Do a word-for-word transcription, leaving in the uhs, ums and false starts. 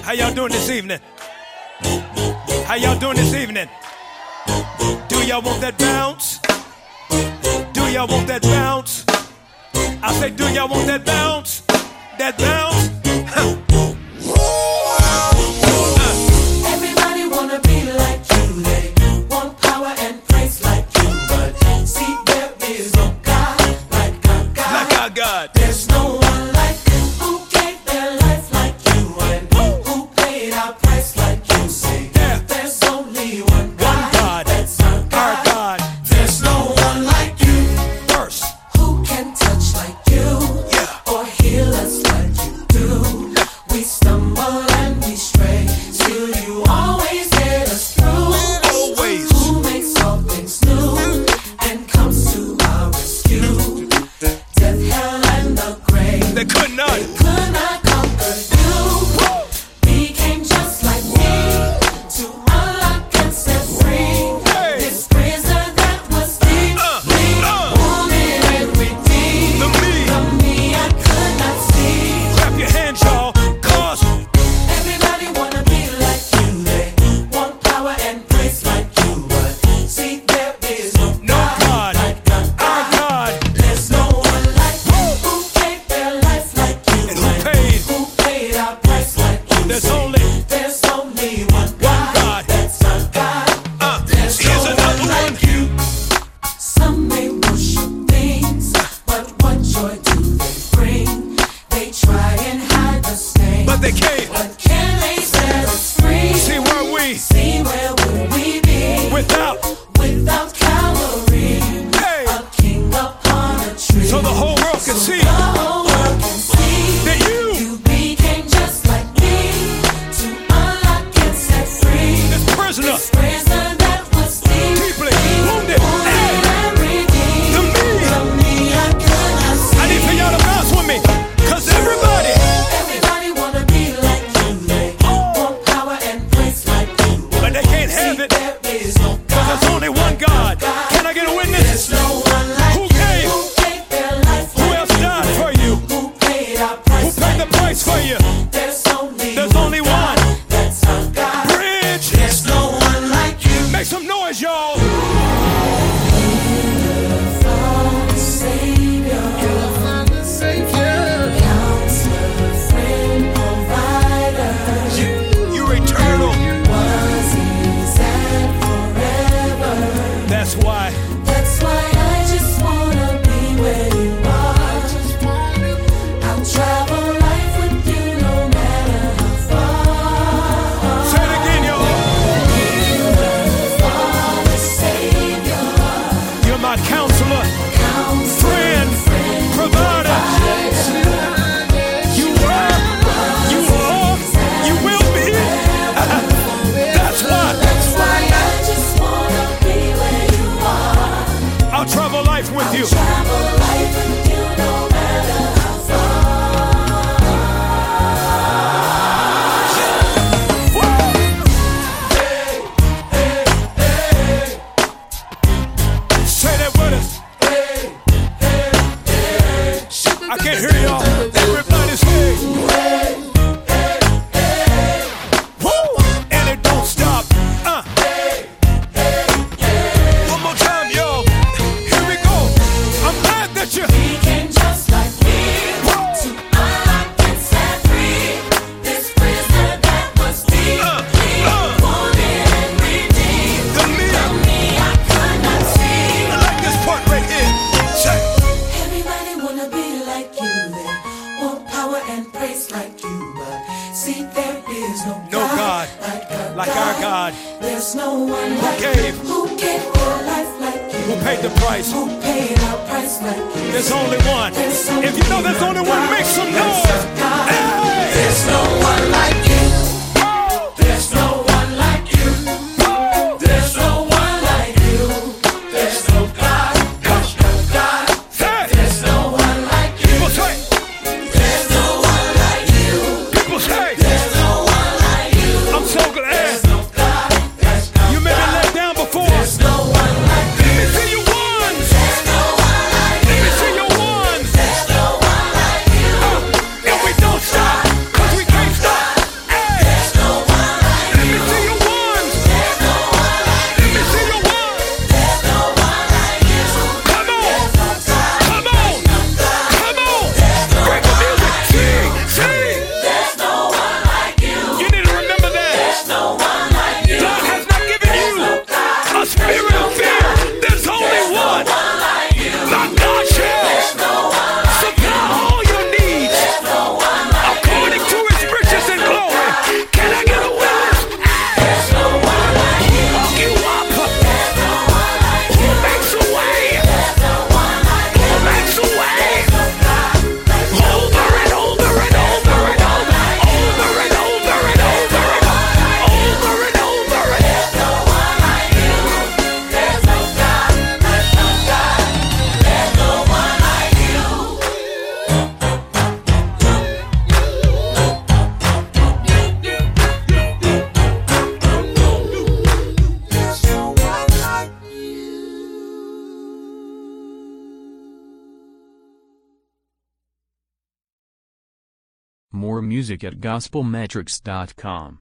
How y'all doing this evening? How y'all doing this evening? Do y'all want that bounce? Do y'all want that bounce? I say, do y'all want that bounce? That bounce? Huh. Everybody wanna be like you. They want power and praise like you. But see, there is no God like our God. Like our God. There's no one like you who gave their life like you and who paid our price like you. Say, yeah. There's only one God. One God. That's our God. Our God. There's no one like you. First. Who can touch like you? Yeah. Or heal us like you do? We stumble and we stray. Still you always get us through. Always. Who makes all things new and comes to our rescue? Death, hell, and the grave. They could not. They could not conquer you. Became just like me to unlock and set free. Hey. This prisoner that was deep, Uh, me, uh. wounded and redeemed. The me. The me I could not see. Clap your hands, y'all. Cause Everybody wanna be like you. They want power and praise like you. But see, there is no no God. like our Our God. God. There's no one like you who gave their life like you. And who paid? Who paid our price like you. There's See, only There's only one God. God. That's our God. Uh, There's here's no another one one. like you. Some may worship things, but what joy do they bring? They try and hide the stain. But they can't. But can they set us free? See where we See where would we be without. without Calvary? Hey. A king upon a tree. So the whole world can see The whole world can see that you, you became just like me to unlock and set free. this prisoner, This prisoner that was deep, deeply wounded. Hey. and redeemed. The me. The me I could not see. I need for y'all to bounce with me. Cause everybody, Everybody wanna be like you. They want power and praise like you. but they can't have it. There is no Cause God. there's only one God. Can I get a witness? There's no one like Who you. gave? Who gave their life Who like else you? died for you? Who paid our Who price paid the like price for you? There's only There's one only God. one. That's our God. Bridge. There's no one like you. Make some noise, y'all. Father, Savior, Counselor, friend, provider. You're eternal. Was, is, and forever. That's why. That's why I just wanna be where you are. I'll travel life with you no matter how far. Say it again, y'all. Father, Savior, You're my counselor, Counselor, friend, provider. You were, you are, you will be. That's why That's why I just wanna be where you are. I'll travel life with you. Travel life with you no matter how Say that with us. I can't hear y'all. Everybody say. Woo! And it don't stop. Uh. One more time, y'all. Here we go. I'm glad that you. became just like me to unlock and set free. This prisoner that was deep, Uh, uh. wounded and redeemed. The me. The me I could not see. I like this part right here. Say. Everybody wanna be like you. They want power and praise like you, but see there is no, No God like our like our God. There's no one Who like gave? you who gave their life like you. Who paid the price? Who paid our price like you. There's only one. There's If you know there's only one, make some noise. Hey! There's no one like you. There's no one like you. There's no one like you. There's no God, God, God. Hey! There's no one like you. People say. There's no one like you. People say. There's no one like you. I'm so glad. There's no God, there's no You may be God. let down before. There's no one like you. Let me see your ones. There's no one like Let you. me see your ones. There's no one like you. Uh, and we don't stop, cause we can't stop. More music at gospel metrics dot com.